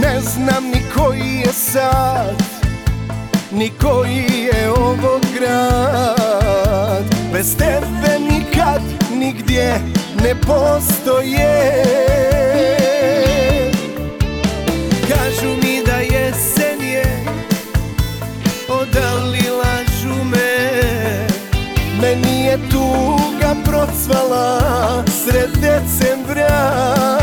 Ne znam ni koji je sad, ni koji je ovo grad. Bez tebe nikad, nigdje ne postoje. Kažu mi da jesen je, odali lažu me. Meni je tuga procvala sred decembra.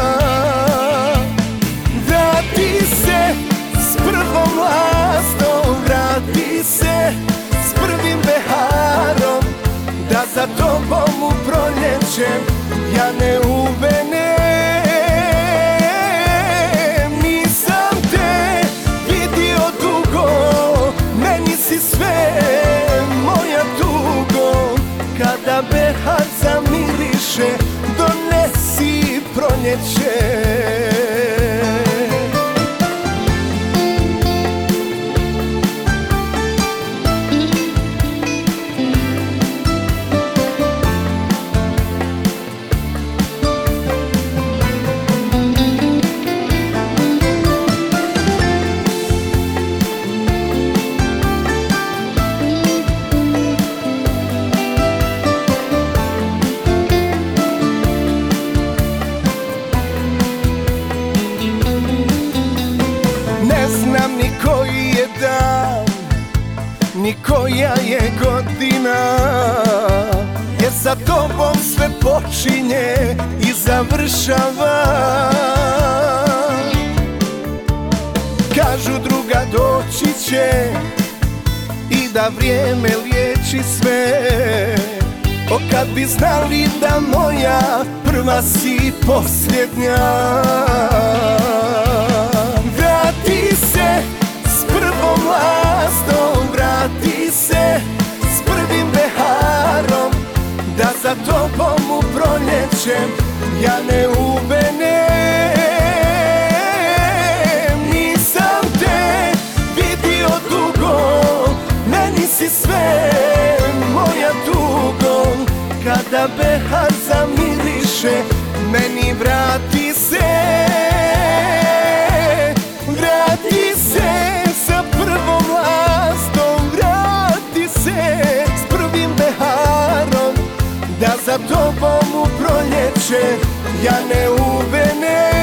Vrati se s prvom lastom, vrati se s prvim beharom, da za tobom u proljećem ja ne uvenem. Nisam te vidio dugo, meni si sve moja tugo. Kada behar zamiriše, donesi proljeće. Ne znam ni koji je dan, ni koja je godina, jer sa tobom sve počinje i završava. Kažu druga doći će i da vrijeme liječi sve. O kad bi znali da moja prva si posljednja. Vrati se s prvom lastom, vrati se s prvim beharom, da za tobom u proljećem ja ne uvenem. Nisam te vidio dugo, meni si sve moja tugo. Kada behar zamiriše, meni vrati se. Vrati se sa prvom lastom, vrati se s prvim beharom, da za tobom u proljeće ja ne uvenem.